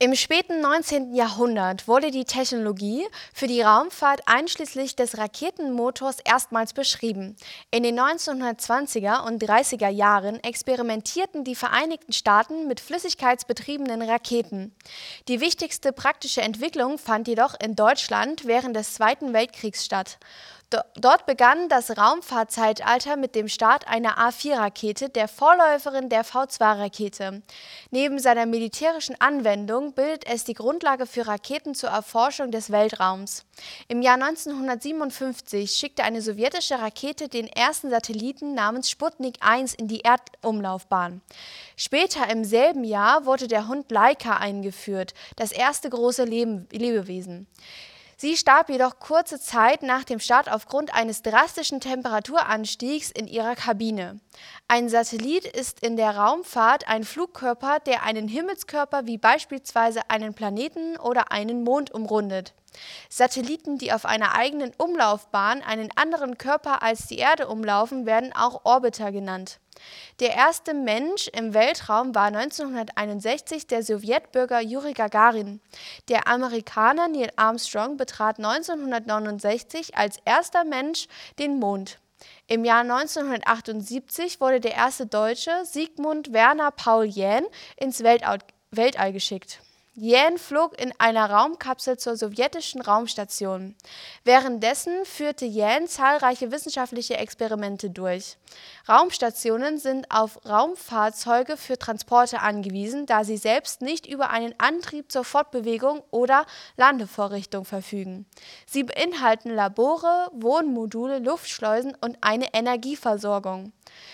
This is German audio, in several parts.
Im späten 19. Jahrhundert wurde die Technologie für die Raumfahrt einschließlich des Raketenmotors erstmals beschrieben. In den 1920er und 30er Jahren experimentierten die Vereinigten Staaten mit flüssigkeitsbetriebenen Raketen. Die wichtigste praktische Entwicklung fand jedoch in Deutschland während des Zweiten Weltkriegs statt. Dort begann das Raumfahrtzeitalter mit dem Start einer A-4-Rakete, der Vorläuferin der V2-Rakete. Neben seiner militärischen Anwendung bildet es die Grundlage für Raketen zur Erforschung des Weltraums. Im Jahr 1957 schickte eine sowjetische Rakete den ersten Satelliten namens Sputnik 1 in die Erdumlaufbahn. Später im selben Jahr wurde der Hund Laika eingeführt, das erste große Lebewesen. Sie starb jedoch kurze Zeit nach dem Start aufgrund eines drastischen Temperaturanstiegs in ihrer Kabine. Ein Satellit ist in der Raumfahrt ein Flugkörper, der einen Himmelskörper wie beispielsweise einen Planeten oder einen Mond umrundet. Satelliten, die auf einer eigenen Umlaufbahn einen anderen Körper als die Erde umlaufen, werden auch Orbiter genannt. Der erste Mensch im Weltraum war 1961 der Sowjetbürger Juri Gagarin. Der Amerikaner Neil Armstrong betrat 1969 als erster Mensch den Mond. Im Jahr 1978 wurde der erste Deutsche, Sigmund Werner Paul Jähn, ins Weltall geschickt. Jähn flog in einer Raumkapsel zur sowjetischen Raumstation. Währenddessen führte Jähn zahlreiche wissenschaftliche Experimente durch. Raumstationen sind auf Raumfahrzeuge für Transporte angewiesen, da sie selbst nicht über einen Antrieb zur Fortbewegung oder Landevorrichtung verfügen. Sie beinhalten Labore, Wohnmodule, Luftschleusen und eine Energieversorgung.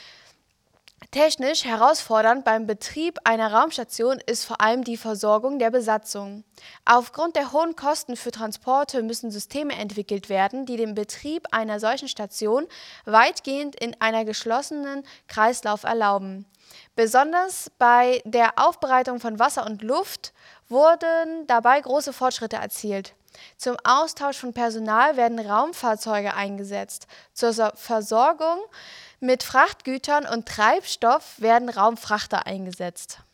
Technisch herausfordernd beim Betrieb einer Raumstation ist vor allem die Versorgung der Besatzung. Aufgrund der hohen Kosten für Transporte müssen Systeme entwickelt werden, die den Betrieb einer solchen Station weitgehend in einem geschlossenen Kreislauf erlauben. Besonders bei der Aufbereitung von Wasser und Luft wurden dabei große Fortschritte erzielt. Zum Austausch von Personal werden Raumfahrzeuge eingesetzt. Zur Versorgung mit Frachtgütern und Treibstoff werden Raumfrachter eingesetzt.